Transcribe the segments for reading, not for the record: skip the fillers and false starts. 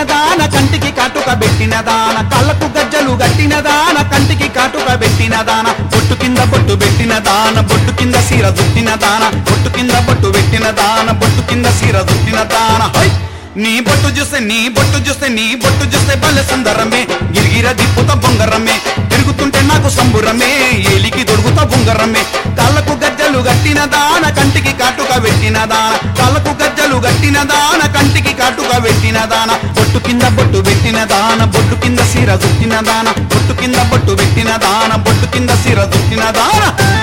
దాన కంటికి కాటుక పెట్టిన దాన కళ్ళకు గజ్జలు గట్టిన దాన కంటికి కాటుక పెట్టిన దాన బొట్టు కింద బొట్టు పెట్టిన దాన బొట్టు కింద సీర దుట్టిన దాన బొట్టు కింద బొట్టు పెట్టిన దాన బొట్టు కింద సీర దుట్టిన దాన హై నీ బొట్టు చూస్తే నీ బొట్టు చూస్తే నీ బొట్టు చూస్తే భలే సుందరమే గిరిగిర దిప్పుతా బొంగరమే తిరుగుతుంటే నాకు సంబురమే ఏలికి దొరుకుతా బొంగరమే కాళ్ళకు గజ్జలు గట్టిన దాన కంటికి కాటుక పెట్టిన దాన కాళ్ళకు గజ్జలు గట్టిన దాన కంటికి కాటుక పెట్టిన దాన బొట్టు కింద బొట్టు పెట్టిన దాన బొట్టు కింద సీర దుట్టిన దాన బొట్టు కింద బొట్టు పెట్టిన దాన బొట్టు కింద సీర దుట్టిన దాన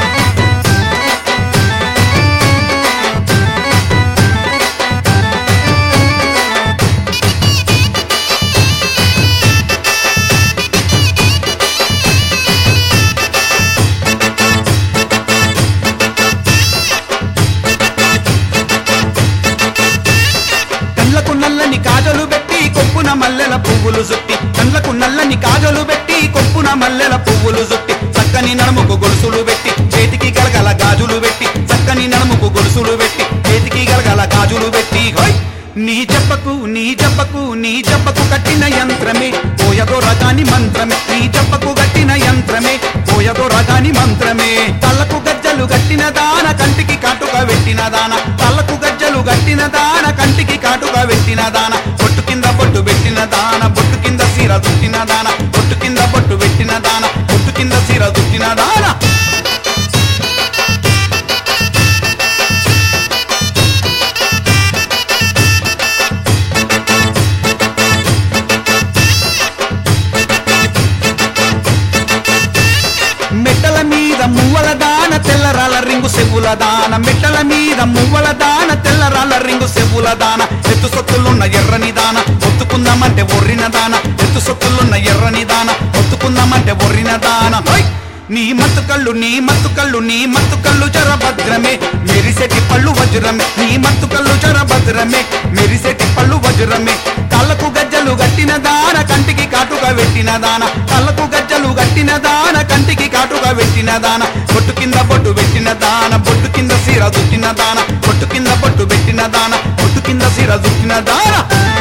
కళ్ళకు నల్లని కాజలు పెట్టి కొప్పున మల్లెల పువ్వులు జుట్టి కళ్ళకు నల్లని కాజలు పెట్టి కొప్పున మల్లెల పువ్వులు జుట్టి చక్కని నడుముకు గొలుసులు పెట్టి చేతికి గలగల గాజులు పెట్టి చక్కని నడుముకు గొలుసులు పెట్టి చేతికి గలగల గాజులు పెట్టి హోయ్ నీ జబ్బకు నీ జబ్బకు నీ జబ్బకు కట్టిన యంత్రమే పోయదో రగాని మంత్రమే నీ జబ్బకు కట్టిన యంత్రమే పోయదో రగాని మంత్రమే కళ్ళకు గజ్జలు గట్టిన దాన కంటికి కాటుక పెట్టిన దాన కళ్ళకు గజ్జలు గట్టిన దాన కంటికి కాటుక పెట్టిన దాన బొట్టు కింద బొట్టు పెట్టిన దాన బొట్టు కింద సీర దుట్టిన దాన బొట్టు కింద బొట్టు పెట్టిన దాన బొట్టు కింద సీర దుట్టిన దాన మెట్టల మీద మువ్వల దాన తెల్లరాల రింగు సెవ్వుల దాన మెట్టల మీద మువ్వల దాన తెల్లరాల రింగు సెవ్వుల దాన ఎత్తు సొత్తులున్న ఎర్రని దాన ఒత్తుకుందామంటే ఒర్రిన దాన ఎత్తు సొత్తులున్న ఎర్రని దాన ఒత్తుకుందామంటే ఒర్రిన దాన హై నీ మత్తు కళ్ళు నీ మత్తు కళ్ళు నీ మత్తు కళ్ళు జరభద్రమే మెరిసెటి పళ్ళు వజ్రమే నీ మత్తు కళ్ళు జరభద్రమే మెరిసెటి పళ్ళు వజ్రమే కళ్ళకు గజ్జలు గట్టిన దాన కంటికి కాటుక పెట్టిన దాన కళ్ళకు గజ్జలు గట్టిన దాన కంటికి కాటుక పెట్టిన దాన బొట్టు కింద బొట్టు పెట్టిన దాన బొట్టు కింద సీర దుట్టిన దాన బొట్టు కింద బొట్టు పెట్టిన దాన బొట్టు కింద సీర దుట్టిన దాన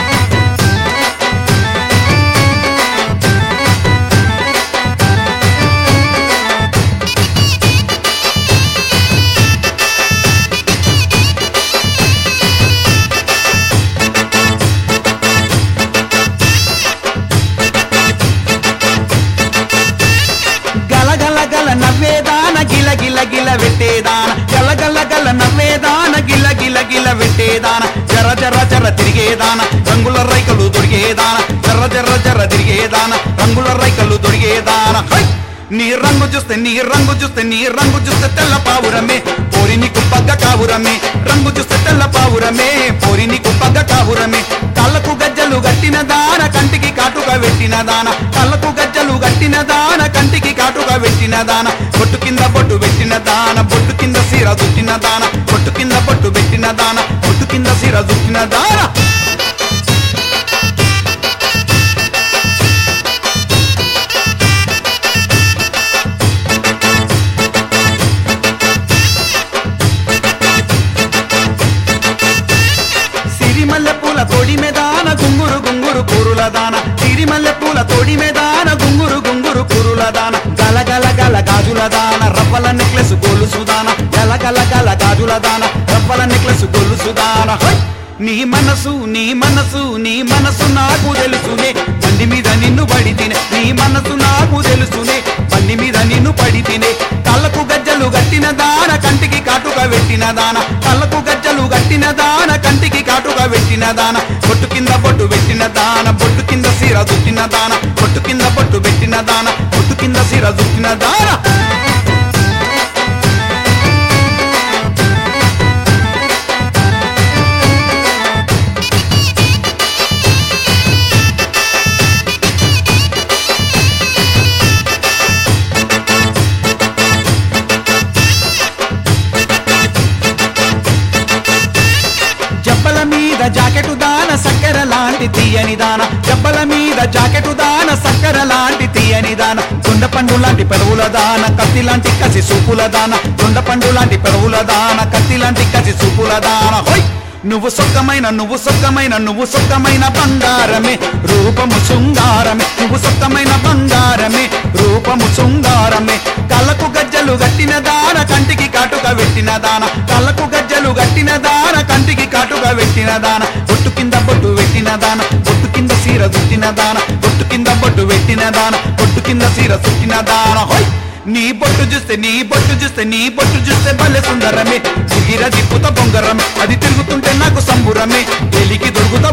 గల నవ్వేదాన గిల గిల గిల వెట్టేదాన గల గల గల నవ్వేదాన గిల గిల గిల వెట్టేదాన జర జర జర తిరిగేదాన రంగుల రైకలు దొరికేదాన జర జర జర తిరిగేదాన రంగుల రైకలు దొరికేదాన హై నీ రంగు చూస్తే నీ రంగు చూస్తే నీ రంగు చూస్తే తెల్ల పావురమే పోరి నీకు పగ్గ కావురమే రంగు చూస్తే తెల్ల పావురమే పోరి నీకు పగ్గ కావురమే కళ్ళకు గజ్జలు గట్టిన దాన కంటికి కాటుక పెట్టిన దాన కళ్ళకు గజ్జలు గట్టిన దాన కంటికి కాటుక పెట్టిన దాన బొట్టు కింద బొట్టు పెట్టిన దాన బొట్టు కింద సీర దుట్టిన దాన బొట్టు కింద బొట్టు పెట్టిన దాన బొట్టు కింద సీర దుట్టిన దాన సిరిమల్లె పూల తోడి మేదాన గుంగురు గుంగురు కూరుల దాన సిరిమల్లె పూల తోడి మేదాన గుంగురు గుంగురు కూరుల దాన గల గల గల గాజుల దాన రవ్వల నెక్లెస్ గొలుసు దాన గల గల గల గాజుల దాన రవ్వల నెక్లెస్ గొలుసు దాన హై నీ మనసు నీ మనసు నీ మనసు నాకు తెలుసునే బండి మీద నిన్ను పడితేనే నీ మనసు నాకు తెలుసునే బండి మీద నిన్ను పడితేనే కళ్ళకు గజ్జలు గట్టిన దాన కంటికి కాటుక పెట్టిన దాన కళ్ళకు గజ్జలు గట్టిన దాన కంటికి కాటుక పెట్టిన దాన బొట్టు కింద బొట్టు పెట్టిన దాన బొట్టు కింద సీర దుట్టిన దాన బొట్టు కింద బొట్టు పెట్టిన దాన బొట్టు కింద సీర దుట్టిన దాన జబ్బల మీద జాకెటు దాన సక్కర లాంటి తీయని దాన జబ్బల మీద జాకెటు దాన సక్కర లాంటి తీయని దాన దొండపండు లాంటి పెరువుల దాన కత్తి లాంటి కసి సూపుల దాన దొండపండు లాంటి పెరువుల దాన కత్తి లాంటి కసి సూపుల దాన హోయ్ నువ్వు సొక్కమైన బంగారమే రూపము శృంగారమే నువ్వు సొక్కమైన బంగారమే రూపము శృంగారమే కళ్ళకు గజ్జలు గట్టిన దాన కంటికి కాటుక పెట్టిన దాన కళ్ళకు గజ్జలు గట్టిన దాన కంటికి కాటుక పెట్టిన దాన బొట్టు కింద బొట్టు పెట్టిన దాన బొట్టు కింద సీర చుట్టిన దాన బొట్టు కింద బొట్టు పెట్టిన దాన బొట్టు కింద సీర చుట్టిన దాన హోయ్ నీ బొట్టు చూస్తే భలే సుందరమే దిగిర దిప్పుత బొంగరమే అది తిరుగుతుంటే నాకు సంబురమే ఏలికి దొడుగుతా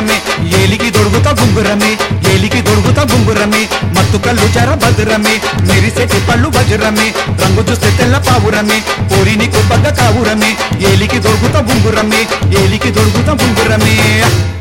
బొంగురమే మత్తు కళ్ళు చర భద్రమే మెరిసెటి పళ్ళు వజ్రమే రంగు చూస్తే తెల్ల పావురమే పోరి నీకు బగ్గ కావురమే ఏలికి దొడుగుతా బొంగురమే